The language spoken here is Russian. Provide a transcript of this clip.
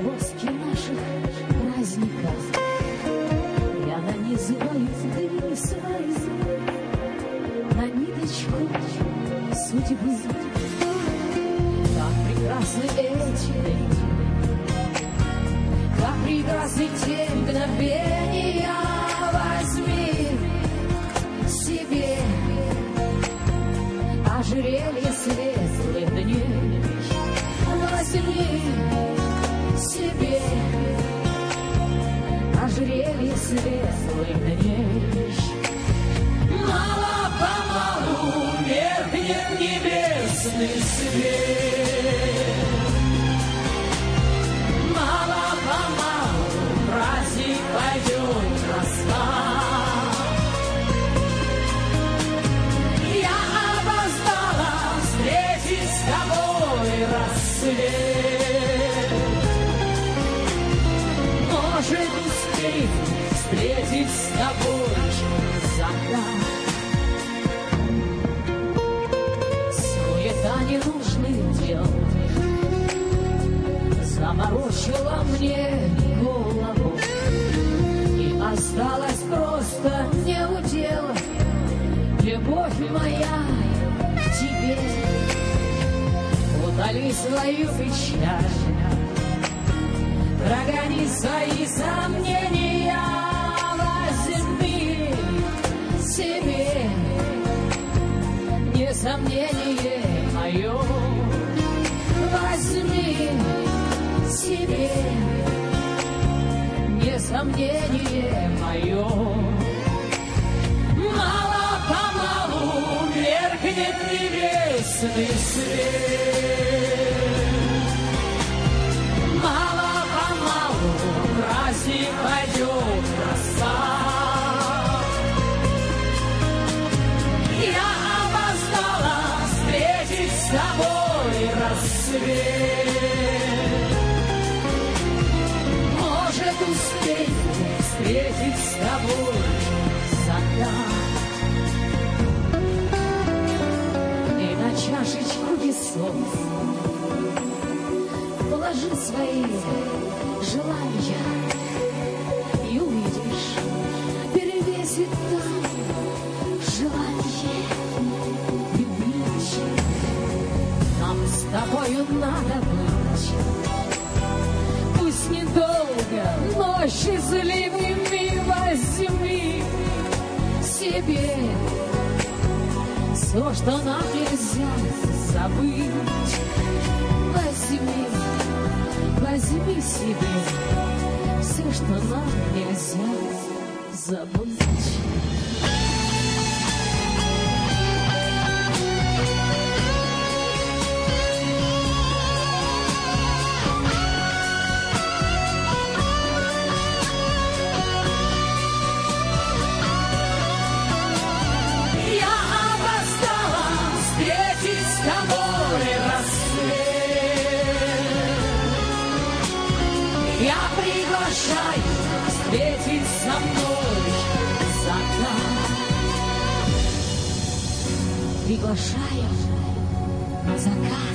полоски наших праздников я нанизываю дни свои на ниточку судьбы. Как прекрасны эти дни, как прекрасны те мгновения. Возьми себе ожерелье светлых дней, возьми себе ожерелье светлых дней. Мало-помалу меркнет небесный свет, мало-помалу праздник пойдет распад. Я опоздала встретить с тобой рассвет. Может, успею встретить с тобой закат. Суета ненужных дел заморочила мне голову, и осталось просто не удел. Любовь моя к тебе, утоли свою печаль, прогони свои сомнения. Возьми себе несомнение мое, возьми себе несомнение мое. Мало-помалу меркнет небесный свет, мало-помалу праздник пойдет распад. Я опоздала встретить с тобой рассвет. Может, успею встретить с тобой закат. И на чашечку весов положи свои желания, и увидишь, перевесит там желание любить. Нам с тобою надо быть, пусть недолго, но счастливыми. Возьми себе все, что нам нельзя забыть. Возьми, возьми себе все, что нам нельзя забыть. Я приглашаю встретить со мной закат. Приглашаю на закат.